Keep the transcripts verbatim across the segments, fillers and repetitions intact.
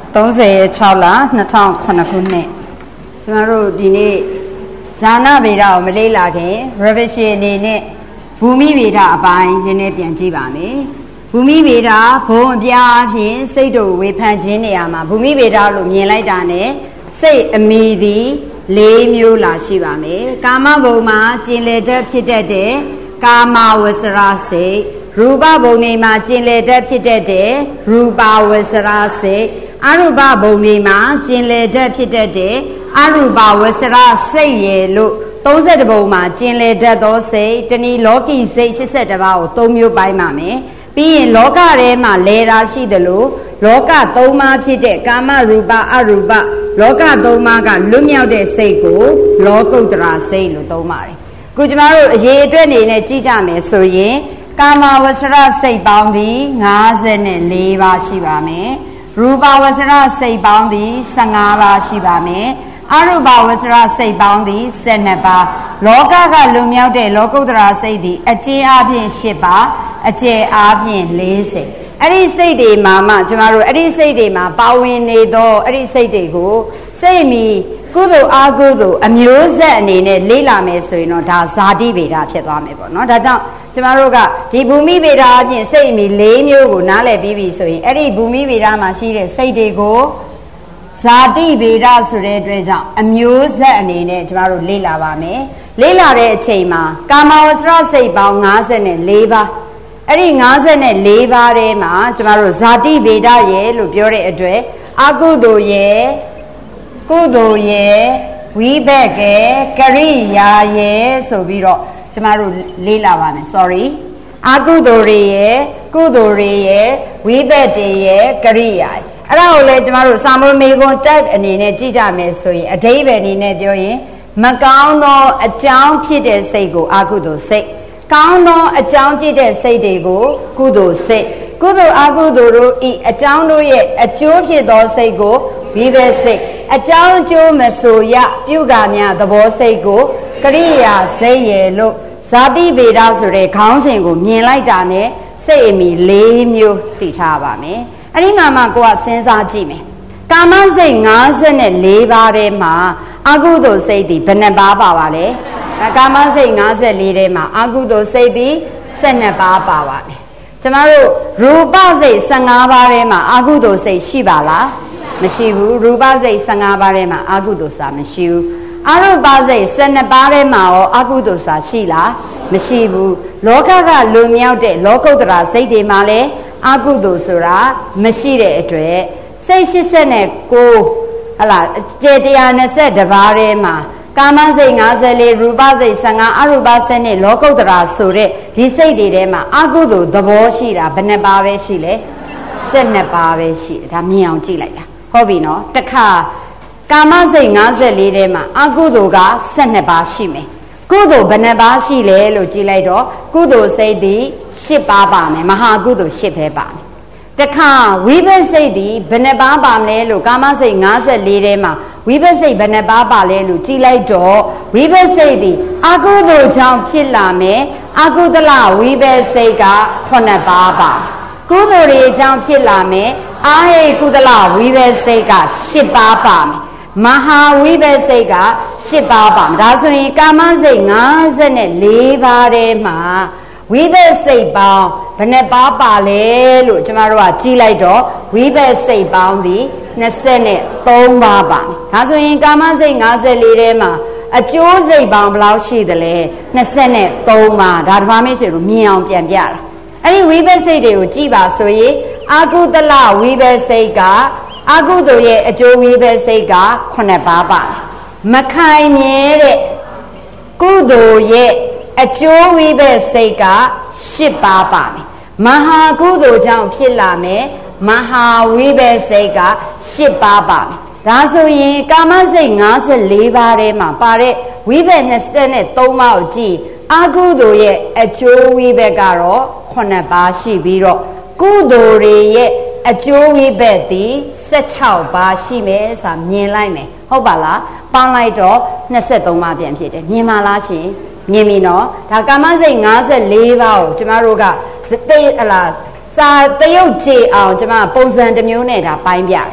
36လ2009ခုနှစ်ကျွန်တော်တို့ဒီနေ့ဇာနာဗေဒကိုမလေ့လာခင် revision အနေနဲ့ဘူမိဗေဒအပိုင်းနည်းနည်းပြန်ကြည့်ပါမယ်ဘူမိဗေဒဘုံအပြားအဖြစ်စိတ်တို့ဝေဖန်ခြင်းနေရာမှာဘူမိဗေဒလို့မြင်လိုက်တာနဲ့စိတ်အမိသည်၄မျိုးလာရှိပါမယ်ကာမဘုံမှာကျင်လည်တတ်ဖြစ်တတ်တဲ့ကာမဝဆရာစိတ်ရူပဘုံတွေမှာကျင်လည်တတ်ဖြစ်တတ်တဲ့ရူပဝဆရာစိတ်အရူပဘုံတွေမှာကျင်လည်တတ်ဖြစ်တတ်တဲ့အရူပဝဆရာစိတ်ရဲ့လို့၃၁ဘုံမှာကျင်လည်တတ်သောစိတ်တဏီလောကီစိတ်၈၁ပါးကို၃မျိုးပိုင်းပါမယ်ပြီးရင်လောကထဲမှာလဲတာရှိတယ်လို့လောက၃ပါးဖြစ်တဲ့ကာမရူပအရူပလောက၃ပါးကလွတ်မြောက်တဲ့စိတ်ကိုလောကုတ္တရာစိတ်လို့သုံးပါတယ်ခုကျမတို့အရေးအတွက်နေနဲ့ကြည့်ကြမယ်ဆိုရင်ကာမဝဆရစိတ်ပေါင်းသည်၅၄ပါးရှိပါမယ်ရူပဝဆရစိတ်ပေါင်းသည်၁၅ပါးရှိပါမယ်အရူပဝဆရစိတ်ပေါင်းသည်၁၂ပါးလောကကလွန်မြောက်တဲ့လောကုတ္တရာစိတ်သည်အကျဉ်းအားဖြင့်၈ပါးအကျယ်အားဖြင့်၄၀အဲ့ဒီစိတ်တွေမှာမှကျမတို့အဲ့ဒီစိတ်တွေမှာပါဝင်နေသောအဲ့ဒီစိတ်တွေကိုစိတ်မီကုသိုလ်အာကုသိုလ်အမျိုးဆက်အနေနဲ့လေ့လာမယ်ဆိုရင်တော့ဒါဇာတိဗေဒဖြစ်သွားမယ်ပေါ့နော်ဒါကြောင့်ကျမတို့ကဒီဘူမိဗေဒအပြင်စိတ်အမီ၄မျိုးကိုနားလည်ပြီးပြီဆိုရင်အဲ့ဒီဘူမိဗေဒမှာရှိတဲ့စိတ်တွေကိုဇာတိဗေဒဆိုတဲ့အတွက်ကြောင့်အမျိုးဆက်အနေနဲ့ကျမတို့လေ့လာပါမယ်လေ့လာတဲ့အချိန်မှာကာမဝဆရစိတ်ပေါင်း၅၄ပါးအဲ့ဒီ၅၄ပါးထဲမှာကျမတို့ဇာတိဗေဒရဲ့လို့ပြောတဲ့အတွက်အကုသိုလ်ရဲ့ကုသိုလ်ရဲ့ဝိဘက်ကရဲ့ကရိယာရဲ့ဆိုပြီးတော့ကျမတို့လေ့လာပါမယ် sorry အကုသိုလ်တွေရဲ့ကုသိုလ်တွေရဲ့ဝိဘက်တွေရဲ့ကရိယာအဲ့ဒါကိုလည်းကျမတို့စာမမေကွန် type အနေနဲ့ကြည့်ကြမယ်ဆိုရင်အဓိပ္ပာယ်အနေနဲ့ပြောရင်မကောင်းသောအကြောင်းဖြစ်တဲ့စိတ်ကိုအကုသိုလ်စိတ်ကောင်းသောအကြောင်းဖြစ်တဲ့စိတ်တွေကိုကုသိုလ်စိတ်ကုသိုလ်အကုသိုလ်တို့ဤအကြောင်းတို့ရဲ့အကျိုးဖြစ်သောစိတ်ကိုဝိဘက်စိတ်အကြောင်းအကျိုးမဆိုရပြုကာများသဘောစိတ်ကိုကရိယာစိတ်ရဲ့လို့ဇာတိဗေဒဆိုတဲ့ခေါင်းစဉ်ကိုမြင်လိုက်တာနဲ့စိတ်အမီ၄မျိုးသိထားပါမယ်အဲ့ဒီမှာမှကိုကစဉ်းစားကြည့်မယ်ကာမစိတ်၅၄ပါးထဲမှာအကုသိုလ်စိတ်ဒီဘယ်နှပါးပါပါလဲကာမစိတ်၅၄ထဲမှာအကုသိုလ်စိတ်ဒီ၁၂ပါးပါပါမယ်ကျမတို့ရူပစိတ်၁၅ပါးထဲမှာအကုသိုလ်စိတ်ရှိပါလားမရှိဘူးရူပစိတ်၁၅ပါးထဲမှာအကုသိုလ်စာမရှိဘူးအရူပစိတ်၁၂ပါးထဲမှာရောအကုသိုလ်စာရှိလားမရှိဘူးလောကကလွန်မြောက်တဲ့လောကုတ္တရာစိတ်တွေမှာလည်းအကုသိုလ်ဆိုတာမရှိတဲ့အတွက်စိတ်၈၉ဟလာကျေ၁၂၁ပါးထဲမှာကာမစိတ်၅၄ရူပစိတ်၁၅အရူပစိတ်နဲ့လောကုတ္တရာဆိုတဲ့ဒီစိတ်တွေထဲမှာအကုသိုလ်သဘောရှိတာဘယ်နှပါးပဲရှိလဲ၁၂ပါးပဲရှိတယ်ဒါမြင်အောင်ကြည့်လိုက်တာဟုတ်ပြီနော်တခါကာမစိတ်၅၄ထဲမှာအကုသိုလ်က၁၂ပါးရှိမယ်ကုသိုလ်ဘယ်နှပါးရှိလဲလို့ကြည့်လိုက်တော့ကုသိုလ်စိတ်ဒီ၈ပါးပါမယ်မဟာကုသိုလ်၈ပဲပါမယ်တခါဝိဘက်စိတ်ဒီဘယ်နှပါးပါမလဲလို့ကာမစိတ်၅၄ထဲမှာဝိဘက်စိတ်ဘယ်နှပါးပါလဲလို့ကြည့်လိုက်တော့ဝိဘက်စိတ်ဒီအကုသိုလ်ကြောင့်ဖြစ်လာမယ်အကုသလဝိဘက်စိတ်ကခုနှစ်ပါးပါကုသိုလ်တွေအကြောင်းဖြစ်လာမယ်အာဟိကုသလဝိဘက်စိတ်က၈ပါးပါမယ်မဟာဝိဘက်စိတ်က၈ပါးပါမယ်ဒါဆိုရင်ကာမစိတ်၅၄ပါးထဲမှာဝိဘက်စိတ်ပေါင်းဘယ်နှပါးပါလဲလို့ကျမတို့ကကြည့်လိုက်တော့ဝိဘက်စိတ်ပေါင်းဒီ၂၃ပါးပါမယ်ဒါဆိုရင်ကာမစိတ်၅၄ထဲမှာအကျိုးစိတ်ပေါင်းဘယ်လောက်ရှိသလဲ၂၃ပါးဒါဓမ္မမိတ်ဆွေတို့မြင်အောင်ပြန်ပြတာအဲ့ဒီဝိဘက်စိတ်တွေကိုကြည့်ပါဆိုရင်အာကုသလဝိဘက်စိတ်ကအကုသိုလ်ရဲ့အကျိုးဝိဘက်စိတ်ကခုနှစ်ပါးပါမခိုင်မြဲတဲ့ကုသိုလ်ရဲ့အကျိုးဝိဘက်စိတ်က၈ပါးပါမယ်မဟာကုသိုလ်ကြောင့်ဖြစ်လာမယ်မဟာဝိဘက်စိတ်က၈ပါးပါမယ်ဒါဆိုရင်ကာမစိတ်၅၄ပါးထဲမှာပါတဲ့ဝိဘက်၂၃ပါးကိုကြည့်အကုသိုလ်ရဲ့အကျိုးဝိဘက်ကတော့ခုနှစ်ပါးရှိပြီးတော့ကုသိုလ်တွေရဲ့အကျိုးဝိဘက်ဒီ၁၆ပါးရှိမယ်ဆိုတာမြင်လိုက်မယ်ဟုတ်ပါလားပေါင်းလိုက်တော့၂၃ပါးပြန်ဖြစ်တယ်မြင်ပါလားရှင်မြင်ပြီနော်ဒါကာမစိတ်၅၄ပါးကိုကျမတို့ကတိတ်ဟလာစာတရုတ်ကြည်အောင်ကျမပုံစံတစ်မျိုးနဲ့ဒါပိုင်းပြတာ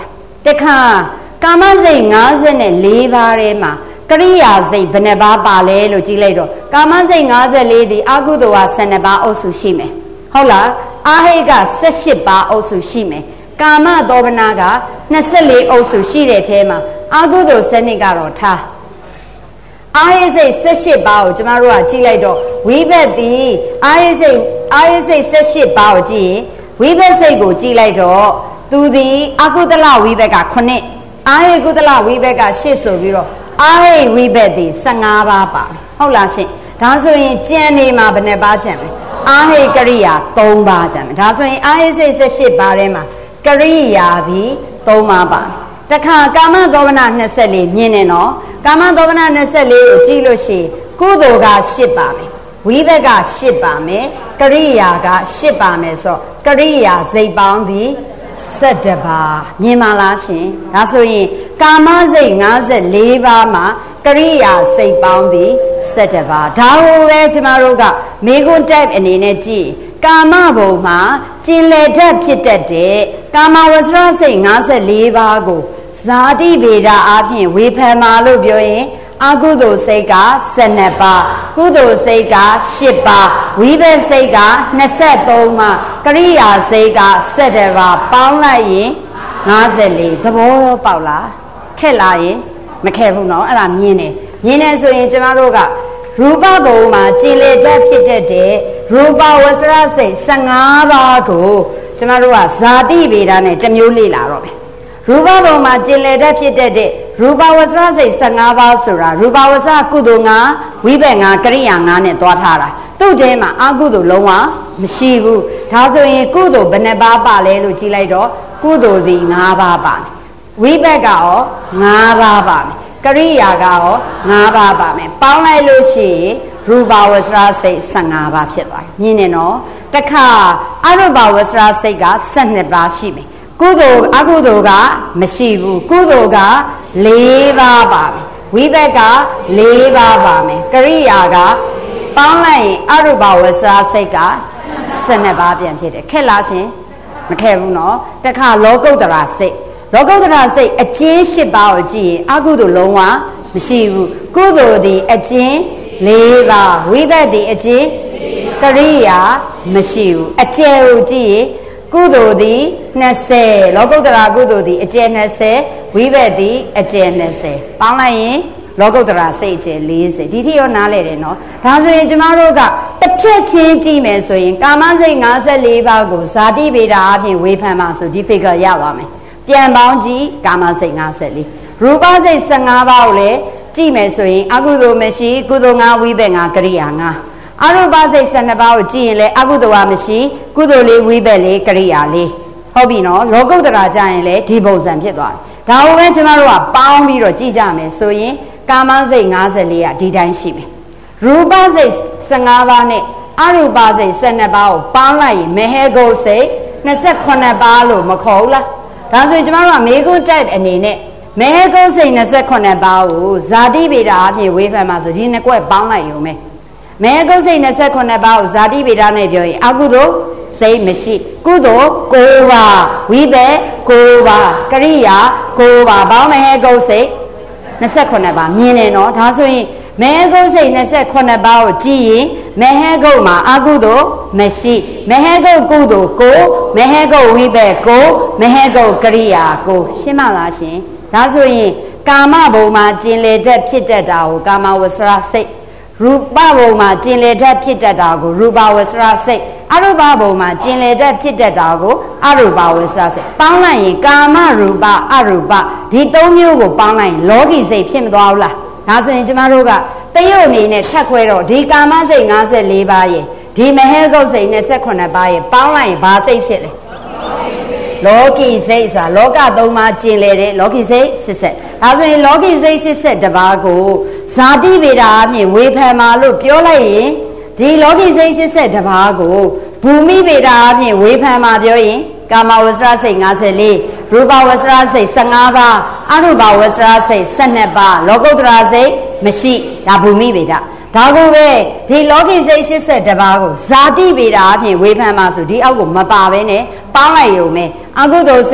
တခါကာမစိတ်၅၄ပါးထဲမှာကရိယာစိတ်ဘယ်နှပါးပါလဲလို့ကြည့်လိုက်တော့ကာမစိတ်၅၄ဒီအကုသိုလ်ဟာ၁၂ပါးအုပ်စုရှိမယ်ဟုတ်လားအာဟိက၁၈ပါးအုပ်စုရှိမယ်ကာမသောဘနာက၂၄အုပ်စုရှိတဲ့ထဲမှာအကုသိုလ်စနစ်ကတော့ထားအာဟိစိတ်၁၈ပါးကိုကျမတို့ကကြည့်လိုက်တော့ဝိဘတ်ဒီအာဟိစိတ်အာဟိစိတ်၁၈ပါးကိုကြည့်ရင်ဝိဘတ်စိတ်ကိုကြည့်လိုက်တော့သူဒီအကုသလဝိဘတ်ကခုနှစ်အာဟိကုသလဝိဘတ်ကရှစ်ဆိုပြီးတော့အာဟိဝိဘတ်ဒီ၁၅ပါးပါဟုတ်လားရှင်ဒါဆိုရင်ကြံနေမှာဘယ်နှပါးကြံလဲအာဟိကရိယာ၃ပါးကြံမယ်ဒါဆိုရင်အာဟိစိတ်၁၈ပါးထဲမှာကရိယာဒီ၃ပါးပါတခါကာမသောမန၂၄မြင်နေနော်ကာမသောမန၂၄ကိုကြည့်လို့ရှိရင်ကုသိုလ်က၈ပါမယ်ဝိဘတ်က၈ပါမယ်ကရိယာက၈ပါမယ်ဆိုကရိယာစိတ်ပေါင်းဒီ၁၁ပါးမြင်ပါလားရှင်ဒါဆိုရင်ကာမစိတ်၅၄ပါးမှာကရိယာစိတ်ပေါင်းဒီ၁၁ပါးဒါကိုပဲကျမတို့ကမေကွန်း type အနေနဲ့ကြည့်ကာမဘုံမှာကျင်လေတတ်ဖြစ်တတ်တဲ့ကာမဝဆရစိတ်၅၄ပါးကိုဇာတိဗေဒအပြင်ဝေဖန်မာလို့ပြောရင်အကုသိုလ်စိတ်က၁၂ပါးကုသိုလ်စိတ်က၈ပါးဝိဘတ်စိတ်က၂၃ပါးကရိယာစိတ်က၁၁ပါးပေါင်းလိုက်ရင်၅၄သဘောရောပေါက်လားခက်လာရင်မခက်ဘူးနော်အဲ့ဒါမြင်တယ်မြင်တယ်ဆိုရင်ကျမတို့ကရူပဘုံမှာကျင်လေတတ်ဖြစ်တတ်တဲ့ရူပဝဆရစိတ်၁၅ပါးကိုကျမတို့ကဇာတိဗေဒနဲ့တစ်မျိုးလေ့လာတော့မယ်ရူပဘုံမှာကျင်လေတတ်ဖြစ်တတ်တဲ့ရူပဝဆရစိတ်၁၅ပါးဆိုတာရူပဝဆရကုသိုလ်၅ဝိဘတ်၅ကရိယာ၅နဲ့တွားထားတာသူ့ထဲမှာအကုသိုလ်လုံးဝမရှိဘူးဒါဆိုရင်ကုသိုလ်ဘယ်နှပါးပါလဲလို့ကြည့်လိုက်တော့ကုသိုလ်ဒီ၅ပါးပါဝိဘတ်ကရော၅ပါးပါမယ်ကရိယာကရော၅ပါးပါမယ်ပေါင်းလိုက်လို့ရှိရင်ရူပဝဆရစိတ်၁၅ပါးဖြစ်သွားတယ်မြင်နေနော်တခါအရူပဝဆရစိတ်က၁၂ပါးရှိမယ်ကုသိုလ်အကုသိုလ်ကမရှိဘူးကုသိုလ်က၄ပါးပါမယ်ဝိဘတ်က၄ပါးပါမယ်ကရိယာကပေါင်းလိုက်ရင်အရူပဝဆရာစိတ်က၁၂ပါးပြန်ဖြစ်တယ်ခက်လားရှင်မခက်ဘူးနော်တခါလောကုတ္တရာစိတ်လောကုတ္တရာစိတ်အကျဉ်း၈ပါးကိုကြည့်ရင်အကုသိုလ်လုံးဝမရှိဘူးကုသိုလ်ဒီအကျဉ်း၄ပါးဝိဘတ်ဒီအကျဉ်းကရိယာမရှိဘူးအကျယ်ကိုကြည့်ရင်ကုသိုလ်သည်၂၀လောကုတ္တရာကုသိုလ်သည်အကျယ်၂၀ဝိဘတ်သည်အကျယ်၂၀ပေါင်းလိုက်ရင်လောကုတ္တရာစိတ်အကျယ်၄၀ဒီထိရောနားလဲတယ်နော်ဒါဆိုရင်ကျမတို့ကတစ်ဖြတ်ချင်းကြည့်မယ်ဆိုရင်ကာမစိတ်၅၄ပါးကိုဇာတိဗေဒအပြင်ဝေဖန်ပါဆိုဒီ figure ရသွားမယ်ပြန်ပေါင်းကြည့်ကာမစိတ်၅၄ရူပစိတ်၁၅ပါးကိုလည်းကြည့်မယ်ဆိုရင်အကုသိုလ်မရှိကုသိုလ်၅ဝိဘတ်၅ကရိယာ၅အရူပစိတ်၁၂ပါးကိုကြည့်ရင်လည်းအကုသိုလ်မရှိကုသိုလ်လေးဝိဘတ်လေးကရိယာလေးဟုတ်ပြီနော်လောကုတ္တရာကြရင်လည်းဒီပုံစံဖြစ်သွားတယ်ဒါကိုပဲကျမတို့ကပေါင်းပြီးတော့ကြည့်ကြမယ်ဆိုရင်ကာမစိတ်၅၄ကဒီတိုင်းရှိမယ်ရူပစိတ်၁၅ပါးနဲ့အရူပစိတ်၁၂ပါးကိုပေါင်းလိုက်ရင်မဟေဂုတ်စိတ်၂၈ပါးလို့မခေါ်ဘူးလားဒါဆိုရင်ကျမတို့ကမေကွန်း type အနေနဲ့မဟေဂုတ်စိတ်၂၈ပါးကိုဇာတိဗေဒအပြင်ဝေဖန်မှာဆိုဒီနှစ်ကွက်ပေါင်းလိုက်ရုံပဲမေကုစိတ်၂၈ပါးကိုဇာတိဗေဒနဲ့ပြောရင်အကုသိုလ်စိတ်မရှိကုသိုလ်၉ပါးဝိဘတ်၉ပါးကရိယာ၉ပါးပေါင်းမေကုစိတ်၂၈ပါးမြင်နေနော်ဒါဆိုရင်မေကုစိတ်၂၈ပါးကိုကြည့်ရင်မေကုမှာအကုသိုလ်မရှိမေကုကုသိုလ်၉မေကုဝိဘတ်၉မေကုကရိယာ၉ရှင်းမလားရှင်ဒါဆိုရင်ကာမဘုံမှာကျင်လေတတ်ဖြစ်တတ်တာကိုကာမဝဆရာစိတ်ရူပဘုံမှာကျင်လေတတ်ဖြစ်တတ်တာကိုရူပဝဆရာစိတ်အရူပဘုံမှာကျင်လေတတ်ဖြစ်တတ်တာကိုအရူပဝဆရာစိတ်ပေါင်းလိုက်ရင်ကာမရူပအရူပဒီသုံးမျိုးကိုပေါင်းလိုက်ရင်လောကီစိတ်ဖြစ်မသွားဘူးလားဒါဆိုရင်ကျမတို့ကတရုတ်အနေနဲ့ထပ်ခွဲတော့ဒီကာမစိတ်၅၄ပါးရဲ့ဒီမဟေဂုတ်စိတ်၂၈ပါးရဲ့ပေါင်းလိုက်ရင်ဘာစိတ်ဖြစ်လဲလောကီစိတ်ဆိုတာလောကသုံးပါးကျင်လေတဲ့လောကီစိတ်၈၀ဒါဆိုရင်လောကီစိတ်၈၀ပါးကိုဇာတိဗေဒအပြင်ဝေဖန်မာလို့ပြောလိုက်ရင်ဒီလောကီစိတ်၈၀ပါးကိုဘူမိဗေဒအပြင်ဝေဖန်မာပြောရင်ကာမဝဆရာစိတ်၅၄ရူပဝဆရာစိတ်၁၅ပါးအရူပဝဆရာစိတ်၁၂ပါးလောကုတ္တရာစိတ်မရှိဒါဘူမိဗေဒဒါကိုပဲဒီလောကီစိတ်၈၀ပါးကိုဇာတိဗေဒအပြင်ဝေဖန်မာဆိုဒီအောက်ကိုမပါဘဲနဲ့ပေါင်းလိုက်ရုံပဲအကုသိုလ်စိတ်၁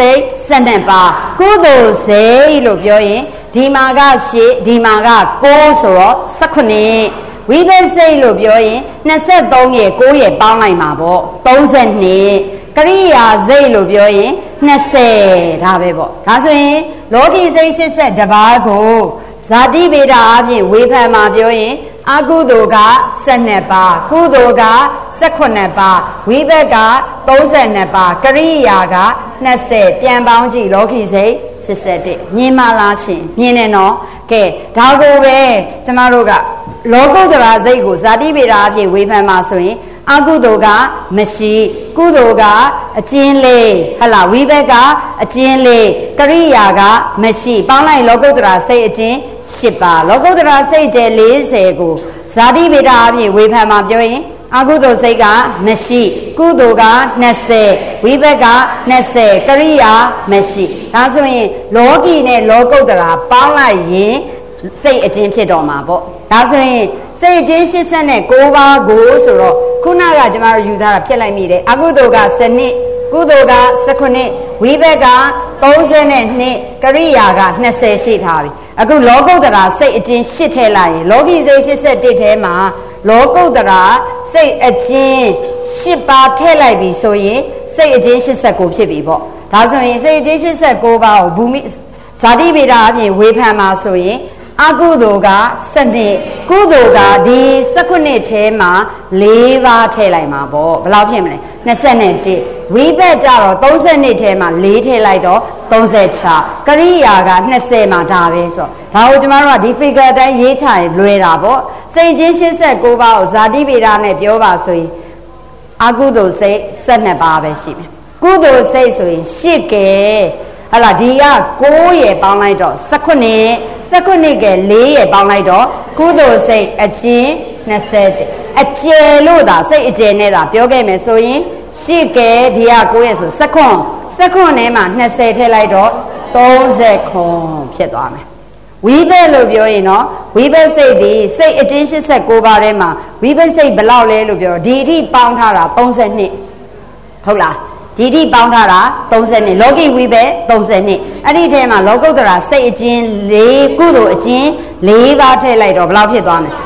နှစ်ပါးကုသိုလ်စိတ်လို့ပြောရင်ဒီမှာကရှေ့ဒီမှာကကိုးဆိုတော့十九နှစ်ဝိပဿစိတ်လို့ပြောရင်23ရဲ့9ရဲ့ပေါင်းလိုက်မှာပေါ့30နှစ်ကရိယာစိတ်လို့ပြောရင်20ဒါပဲပေါ့ဒါဆိုရင်လောကီစိတ်82ပါးကိုဇာတိဗေဒအပြင်ဝေဖန်မှာပြောရင်အကုသိုလ်က12ပါးကုသိုလ်က18ပါးဝိဘက်က32ပါးကရိယာက20ပြန်ပေါင်းကြည့်လောကီစိတ်81မြင်မလားရှင်မြင်တယ်နော်ကဲဒါကိုပဲကျမတို့ကလောကုတ္တရာစိတ်ကိုဇာတိဗေဒအပြင်ဝေဖန်မှာဆိုရင်အကုသိုလ်ကမရှိကုသိုလ်ကအကျဉ်းလေးဟလာဝိဘက်ကအကျဉ်းလေးကရိယာကမရှိပေါင်းလိုက်လောကုတ္တရာစိတ်အကျဉ်း၈ပါးလောကုတ္တရာစိတ်တဲ့40ကိုဇာတိဗေဒအပြင်ဝေဖန်မှာပြောရင်အကုသိုလ်စိတ်ကမရှိကုသိုလ်က20ဝိဘက်က20ကရိယာမရှိဒါဆိုရင်လောကီနဲ့လောကုတ္တရာပေါင်းလိုက်ရင်စိတ်အကျဉ်းဖြစ်တော့မှာပေါ့ဒါဆိုရင်စိတ်အကျဉ်း89ပါးကိုဆိုတော့ခုနကကျမတို့ယူထားတာဖြစ်လိုက်မိတယ်အကုသိုလ်က10နှစ်ကုသိုလ်က19နှစ်ဝိဘက်က32ကရိယာက20ရှိထားပြီအခုလောကုတ္တရာစိတ်အကျဉ်း8ထည့်လိုက်ရင်လောကီစိတ်81ထဲမှာလောကုတ္တရာစိတ်အကျဉ်း8ပါးထည့်လိုက်ပြီဆိုရင်စိတ်အကျဉ်း89ဖြစ်ပြီပေါ့ဒါဆိုရင်စိတ်အကျဉ်း89ပါးကိုဘူမိဇာတိဗေဒအပြင်ဝေဖန်မှာဆိုရင်အကုသိုလ်က12ကုသိုလ်ကဒီ19ထဲမှာ၄ပါးထည့်လိုက်မှာပေါ့ဘယ်လောက်ဖြစ်မလဲ21ဝိဘက်ကြတော့32ထဲမှာ၄ထည့်လိုက်တော့36ကရိယာက20မှာဒါပဲဆိုတော့ဒါကိုကျမတို့ကဒီ figure အတိုင်းရေးချရင်လွယ်တာပေါ့စိတ်ချင်း89ပါးကိုဇာတိဗေဒနဲ့ပြောပါဆိုရင်အကုသိုလ်စိတ်12ပါးပဲရှိမယ်ကုသိုလ်စိတ်ဆိုရင်8ကဲဟလာဒီက9ရယ်ပေါင်းလိုက်တော့19 19က၄ရယ်ပေါင်းလိုက်တော့ကုသိုလ်စိတ်အကျဉ်း20အကျယ်လို့သာစိတ်အကျယ်နဲ့သာပြောခဲ့မယ်ဆိုရင်8ကဲဒီက9ရယ်ဆို19 19ထဲမှာ20ထည့်လိုက်တော့39ဖြစ်သွားမယ်ဝိဘက်လို့ပြောရင်တော့ဝိဘက်စိတ်ဒီစိတ်အကျဉ်း89ပါးထဲမှာဝိဘက်စိတ်ဘယ်လောက်လဲလို့ပြောဒီအထိပေါင်းထားတာ32ဟုတ်လားဒီတိပေါင်းထားတာ32လောကီဝိဘက်32အဲ့ဒီထဲမှာလောကုတ္တရာစိတ်အကျဉ်း၄ကုသိုလ်အကျဉ်း၄ပါးထည့်လိုက်တော့ဘယ်လောက်ဖြစ်သွားမလဲ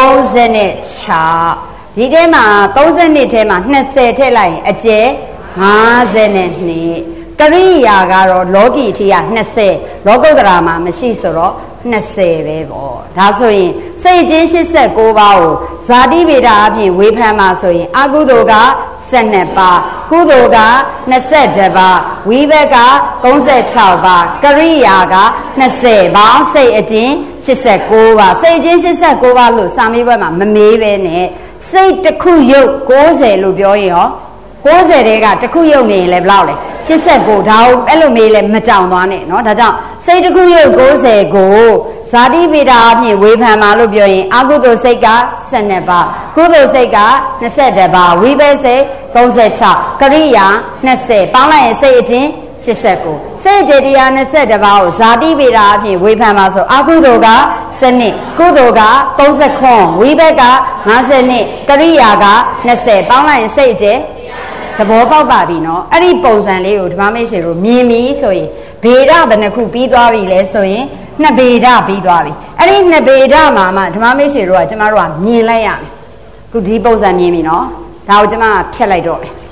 36ဒီထဲမှာ32ထဲမှာ20ထည့်လိုက်ရင်အကျယ်52ကရိယာကတော့လောကီအထိက20လောကုတ္တရာမှာမရှိဆိုတော့20ပဲပေါ့ဒါဆိုရင်စိတ်အကျဉ်း89ပါးကိုဇာတိဗေဒအပြင်ဝေဖန်မှာဆိုရင်အကုသိုလ်က12ပါးကုသိုလ်က22ပါးဝိဘက်က36ပါးကရိယာက20ပါးစိတ်အကျဉ်း89ပါးစိတ်အကျဉ်း89ပါးလို့စာမေးပွဲမှာမမေးပဲနဲ့စိတ်တစ်ခုရုပ်90လို့ပြောရင်ရော90တဲကတစ်ခုရုပ်နေရင်လည်းဘယ်လောက်လဲ89ဒါကိုအဲ့လိုမေးလဲမကြောင်သွားနဲ့เนาะဒါကြောင့်စိတ်တစ်ခုရုပ်90ကိုဇာတိဗေဒအပြင်ဝေဖန်မှာလို့ပြောရင်အကုသိုလ်စိတ်က12ပါးကုသိုလ်စိတ်က22ပါးဝိဘက်စိတ်36ကရိယာ20ပေါင်းလိုက်ရင်စိတ်အချင်း89စိတ်အကျယ်တရား22ပါးကိုဇာတိဗေဒအပြင်ဝေဖန်မှာဆိုအကုသိုလ်က12ကုသိုလ်က39ဝိဘက်က52ကရိယာက20ပေါင်းလိုက်ရင်စိတ်အကျယ်သဘောပေါက်ပါပြီเนาะအဲ့ဒီပုံစံလေးကိုဓမ္မမိတ်ဆွေတို့မြင်ပြီဆိုရင်ဗေဒဘယ်နှခုပြီးသွားပြီလဲဆိုရင်နှစ်ဗေဒပြီးသွားပြီအဲ့ဒီနှစ်ဗေဒမှာမှဓမ္မမိတ်ဆွေတို့ကကျမတို့ကမြင်လိုက်ရမယ်ခုဒီပုံစံမြင်ပြီเนาะဒါကိုကျမကဖြတ်လိုက်တော့မယ်